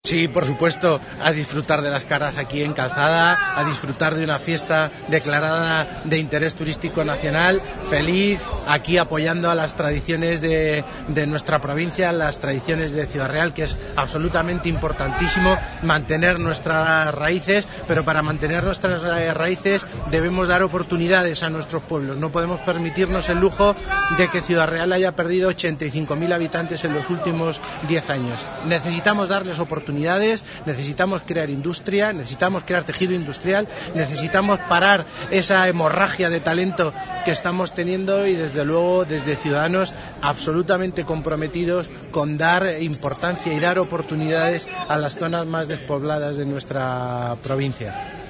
Sí, por supuesto, a disfrutar de las caras aquí en Calzada, a disfrutar de una fiesta declarada de interés turístico nacional, feliz, aquí apoyando a las tradiciones de nuestra provincia, las tradiciones de Ciudad Real, que es absolutamente importantísimo mantener nuestras raíces, pero para mantener nuestras raíces debemos dar oportunidades a nuestros pueblos. No podemos permitirnos el lujo de que Ciudad Real haya perdido 85.000 habitantes en los últimos 10 años. Necesitamos darles oportunidades, necesitamos crear industria, necesitamos crear tejido industrial, necesitamos parar esa hemorragia de talento que estamos teniendo y desde luego desde Ciudadanos absolutamente comprometidos con dar importancia y dar oportunidades a las zonas más despobladas de nuestra provincia.